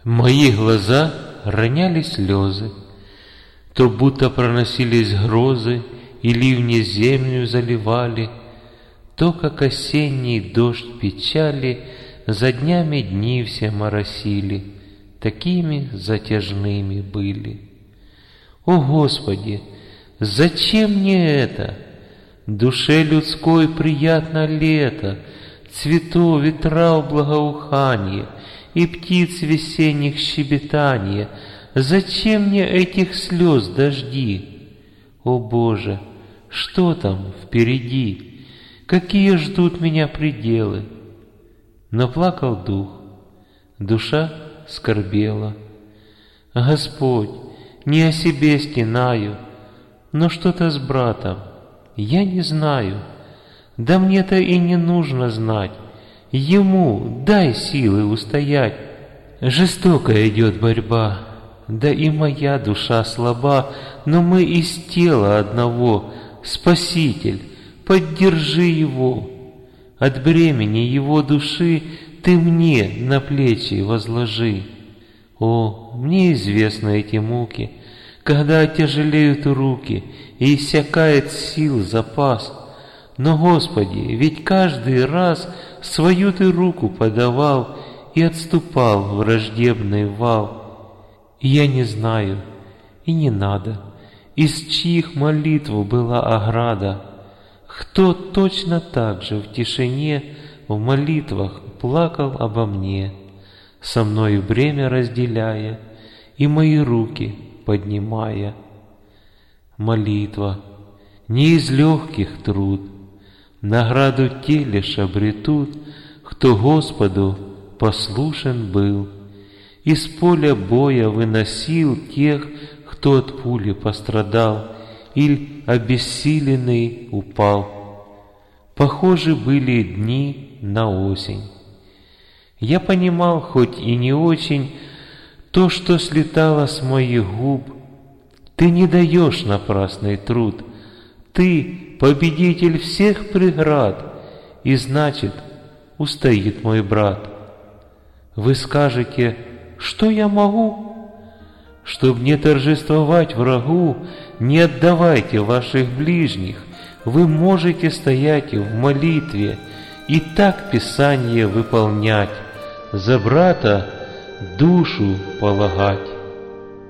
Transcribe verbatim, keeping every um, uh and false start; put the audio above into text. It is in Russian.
Мои глаза роняли слезы, то будто проносились грозы, и ливни землю заливали, то, как осенний дождь печали, за днями дни все моросили, такими затяжными были. О Господи, зачем мне это? Душе людской приятно лето, цветов ветра благоуханье и птиц весенних щебетанье. Зачем мне этих слез дожди? О Боже, что там впереди? Какие ждут меня пределы? Но плакал дух, душа скорбела. Господь, не о себе стенаю, но что-то с братом, я не знаю. Да мне-то и не нужно знать. Ему дай силы устоять. Жестокая идет борьба, да и моя душа слаба, но мы из тела одного. Спаситель, поддержи его. От бремени его души ты мне на плечи возложи. О, мне известны эти муки, когда отяжелеют руки и иссякает сил запас. Но, Господи, ведь каждый раз свою ты руку подавал и отступал в враждебный вал. И я не знаю, и не надо, из чьих молитв была ограда, кто точно так же в тишине в молитвах плакал обо мне, со мною бремя разделяя и мои руки поднимая. Молитва не из легких труд, награду те лишь обретут, кто Господу послушен был, из поля боя выносил тех, кто от пули пострадал или обессиленный упал. Похожи были дни на осень. Я понимал, хоть и не очень, то, что слетало с моих губ. Ты не даешь напрасный труд, ты победитель всех преград, и значит, устоит мой брат. Вы скажете, что я могу? Чтоб не торжествовать врагу, не отдавайте ваших ближних. Вы можете стоять в молитве и так Писание выполнять, за брата душу полагать.